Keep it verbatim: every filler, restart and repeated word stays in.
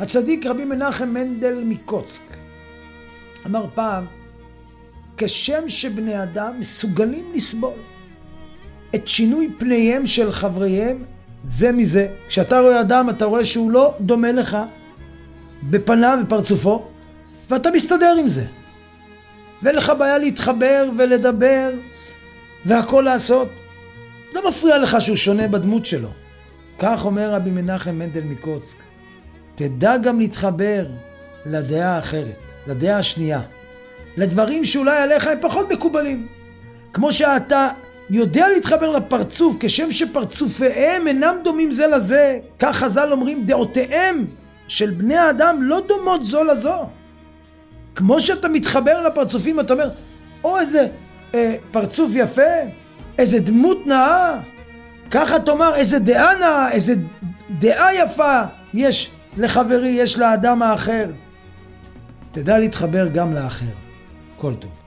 הצדיק רבי מנחם מנדל מקוצק אמר פעם, כשם שבני אדם מסוגלים לסבול את שינוי פניהם של חבריהם זה מזה. כשאתה רואה אדם אתה רואה שהוא לא דומה לך בפניו ופרצופו, ואתה מסתדר עם זה, ואין לך בעיה להתחבר ולדבר והכל לעשות, לא מפריע לך שהוא שונה בדמות שלו. כך אומר רבי מנחם מנדל מקוצק, תדע גם להתחבר לדעה האחרת, לדעה השנייה, לדברים שאולי עליך הם פחות מקובלים. כמו שאתה יודע להתחבר לפרצוף, כשם שפרצופיהם אינם דומים זה לזה, כך חז"ל אומרים, דעותיהם של בני האדם לא דומות זו לזו. כמו שאתה מתחבר לפרצופים, אתה אומר, או איזה אה, פרצוף יפה, איזה דמות נאה, ככה תאמר, איזה דעה נאה, איזה דעה יפה יש לחברי, יש לאדם האחר. תדע להתחבר גם לאחר. כל טוב.